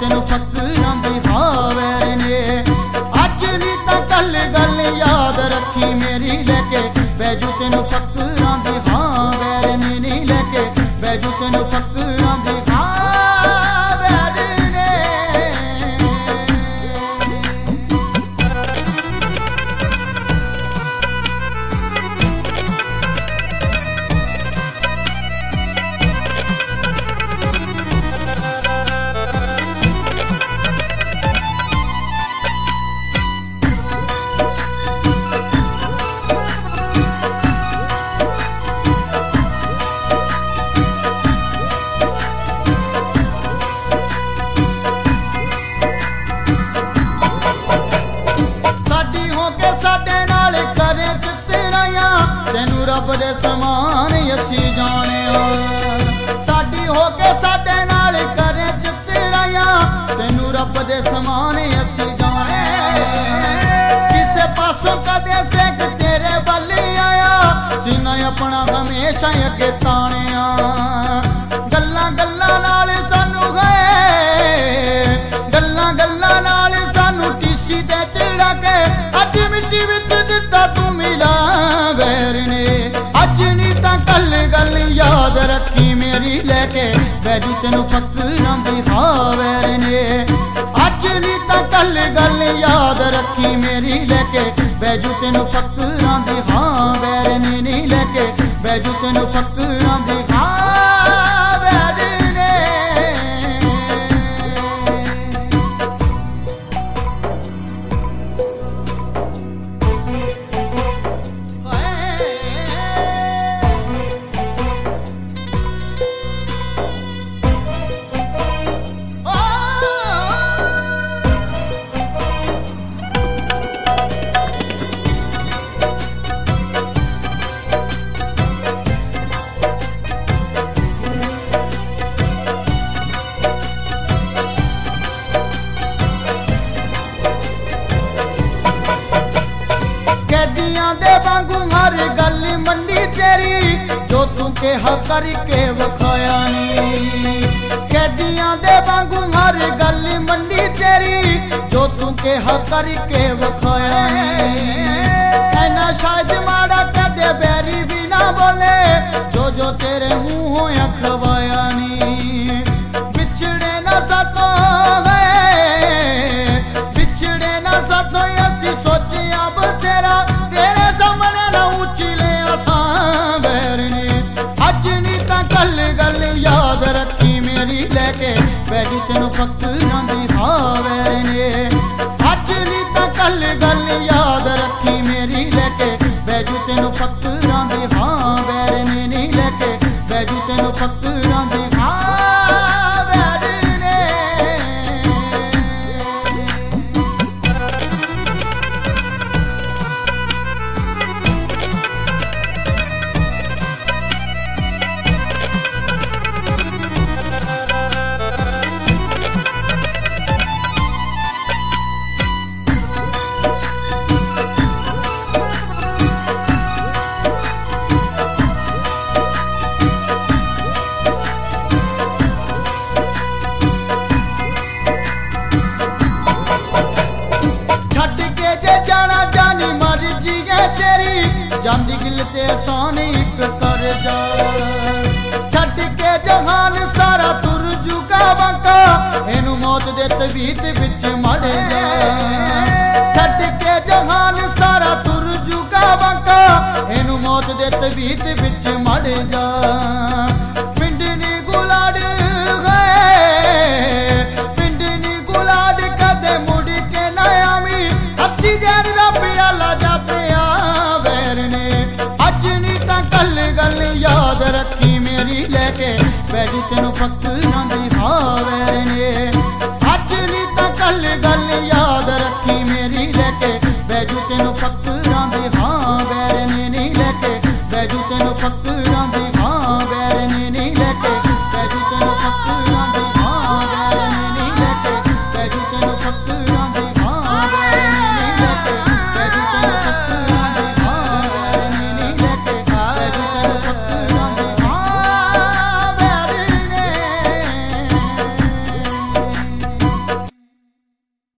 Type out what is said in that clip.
ਤੈਨੂੰ ਫਕਰਾਂ ਦੀ ਹਾਵੇਰ ਨੇ। ਅੱਜ ਨਹੀਂ ਤਾਂ ਕੱਲ ਗੱਲ ਯਾਦ ਰੱਖੀ ਮੇਰੀ, ਲੈ ਕੇ ਬੈਜੂ ਤੈਨੂੰ ਫਕਰਾਂ ਦੀ ਹਾਵੇਰ ਨੇ। ਨਹੀਂ ਲੈ ਕੇ ਬੈਜੂ ਤੈਨੂੰ ਫਕਰਾਂ ਦੀ ਹਾਵੇਰ ਨੇ। ਤੈਨੂੰ ਰੱਬ ਦੇ ਸਮਾਨ ਅਸੀਂ ਜਾਣਿਆ, ਸਾਡੀ ਹੋ ਕੇ ਸਾਡੇ ਨਾਲ ਕਰੇ ਚਿੱਤਰਾਇਆ। ਤੈਨੂੰ ਰੱਬ ਦੇ ਸਮਾਨ ਅਸੀਂ ਜਾਣੇ, ਕਿਸੇ ਪਾਸੋਂ ਕਦੇ ਸਿੱਖ ਤੇਰੇ ਵੱਲ ਆਇਆ। ਸੀਨਾ ਆਪਣਾ ਹਮੇਸ਼ਾ ਅੱਗੇ ਤਾਣਿਆ, ਗੱਲਾਂ ਗੱਲਾਂ ਨਾਲ ਸਾਨੂੰ ਗਏ, ਗੱਲਾਂ ਗੱਲਾਂ ਨਾਲ ਸਾਨੂੰ ਟੀਸੀ ਤੇ ਚੜਾ ਕੇ ਅੱਜ ਮਿੱਟੀ ਵਿੱਚ ਦਿੱਤਾ ਤੂੰ ਮਿਲਾ ਵੈਰ ਨੇ। ਅੱਜ ਨਹੀਂ ਤਾਂ ਕੱਲ ਗੱਲ ਯਾਦ ਰੱਖੀ ਮੇਰੀ, ਲੈ ਕੇ ਬੈਜੂ ਤੈਨੂੰ ਫਕਰਾਂ ਦੀ ਹਾਵੇਰ ਨੇ। ਅੱਜ ਨਹੀਂ ਤਾਂ ਕੱਲ ਗੱਲ ਯਾਦ ਰੱਖੀ ਮੇਰੀ, ਲੈ ਕੇ ਬੈਜੂ ਤੈਨੂੰ ਫਕਰਾਂ ਦੀ ਹਾਵੇਰ ਨੇ। ਨਹੀਂ ਲੈ ਕੇ ਬੈਜੂ ਤੈਨੂੰ ਫਕਰਾਂ ਦੀ ਹਾਵੇਰ ਨੇ। ਕੈਦੀਆਂ ਦੇ ਵਾਂਗੂ ਹਰ ਗੱਲ ਮੰਨੀ ਤੇਰੀ, ਜੋ ਤੂੰ ਕਿਹਾ ਕਰਕੇ ਵਿਖਾਇਆ ਨੀ। ਕੈਦੀਆਂ ਦੇ ਵਾਂਗੂ ਹਰ ਗੱਲ ਮੰਨੀ ਤੇਰੀ, ਜੋ ਤੂੰ ਕਿਹਾ ਕਰਕੇ ਵਿਖਾਇਆ ਨੀ। ਐਨਾ ਸ਼ਾਇਦ ਮਾੜਾ ਕਦੇ ਬੈਰੀ ਵੀ ਨਾ ਬੋਲੇ, ਜੋ ਜੋ ਤੇਰੇ ਮੂੰਹੋਂ ਅਖਵਾਇਆ ਨੀ। ਵਿਛੜੇ ਨਾ ਸਾਥੋਂ ਗਏ, ਵਿਛੜੇ ਨਾ ਸਾਥੋਂ ਅਸੀਂ ਸੋਚਿਆ ਬਥੇਰਾ, ਤੇਰੇ ਸਾਹਮਣੇ ਨਾ ਉੱਚੀ ਲਿਆ ਸਾਂ ਵੈਰ ਨੇ। ਅੱਜ ਨਹੀਂ ਤਾਂ ਕੱਲ ਗੱਲ ਯਾਦ ਰੱਖੀ ਮੇਰੀ, ਲੈ ਕੇ ਬੈਜੂ ਤੈਨੂੰ ਫਕਰਾਂ ਦੀ ਹਾਵੇਰ ਨੇ। ਅੱਜ ਨਹੀਂ ਤਾਂ ਕੱਲ ਗੱਲ ਯਾਦ ਰੱਖੀ ਮੇਰੀ, ਲੈ ਕੇ ਬੈਜੂ ਤੈਨੂੰ ਫਕਰਾਂ ਦੀ ਹਾਵੇਰ ਨੇ। ਨਹੀਂ ਲੈ ਕੇ ਬੈਜੂ ਤੈਨੂੰ ਫਕਰਾਂ ਦੀ ਹਾਵੇਰ ਨੇ। ਜਾਂਦੀ ਗਿਲ ਤੇ ਸੋਹਣੀ ਇੱਕ ਕਰ ਜਾ, ਛੱਡ ਕੇ ਜਹਾਨ ਸਾਰਾ ਤੁਰ ਜੂਗਾ ਵਾਂਕਾ, ਇਹਨੂੰ ਮੌਤ ਦੇ ਤਵੀਤ ਵਿੱਚ ਮੜ ਜਾ। ਛੱਡ ਕੇ ਜਹਾਨ ਸਾਰਾ ਤੁਰ ਜੂਗਾ ਵਾਂਕਾ, ਇਹਨੂੰ ਮੌਤ ਦੇ ਤਵੀਤ ਵਿੱਚ ਮੜ ਜਾ। ਪਿੰਡ ਨੀ ਗੁਲਾੜ ਗਏ, ਪਿੰਡ ਨੀ ਗੁਲਾੜ ਕਦੇ ਮੁੜ ਕੇ ਨਾ ਆਵੀਂ, ਹੱਥੀ ਜ਼ਹਿਰ ਦਾ ਪਿਆਲਾ ਜਾਪਿਆ ਵੈਰ ਨੇ। ਅੱਜ ਨਹੀਂ ਤਾਂ ਕੱਲ ਗੱਲ ਯਾਦ ਰੱਖੀ ਮੇਰੀ, ਲੈ ਕੇ ਬੈਜੂ ਤੈਨੂੰ ਫਕਰਾਂ ਦੀ ਹਾਵੇਰ ਨੇ। ਅੱਜ ਨਹੀਂ ਤਾਂ ਕੱਲ ਗੱਲ ਯਾਦ ਰੱਖੀ ਮੇਰੀ, ਲੈ ਕੇ ਬੈਜੂ ਤੈਨੂੰ ਫਕਰਾਂ ਦੀ ਹਾਵੇਰ ਨੇ। ਨਹੀਂ ਲੈ ਕੇ ਬੈਜੂ ਤੈਨੂੰ ਫਕਰਾਂ ਦੀ